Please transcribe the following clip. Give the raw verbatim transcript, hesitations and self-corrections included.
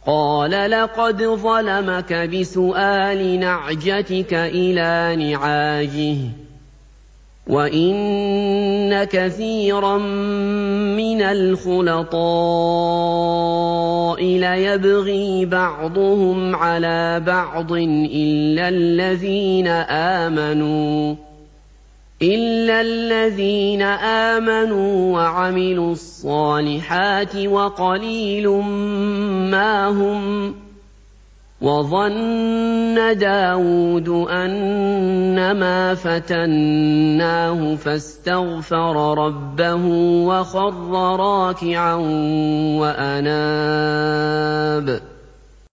قَالَ لَقَدْ ظَلَمَكَ بِسُؤَالِ نَعْجَتِكَ إِلَىٰ نِعَاجِهِ ۖ وَإِنَّ كَثِيرًا مِّنَ الْخُلَطَاءِ لَيَبْغِي بَعْضُهُمْ عَلَىٰ بَعْضٍ إِلَّا الَّذِينَ آمَنُوا وَعَمِلُوا الصَّالِحَاتِ وَقَلِيلٌ مَّا هُمْ ۗ وَظَنَّ دَاوُودُ أَنَّمَا فَتَنَّاهُ فَاسْتَغْفَرَ رَبَّهُ وَخَرَّ رَاكِعًا وَأَنَابَ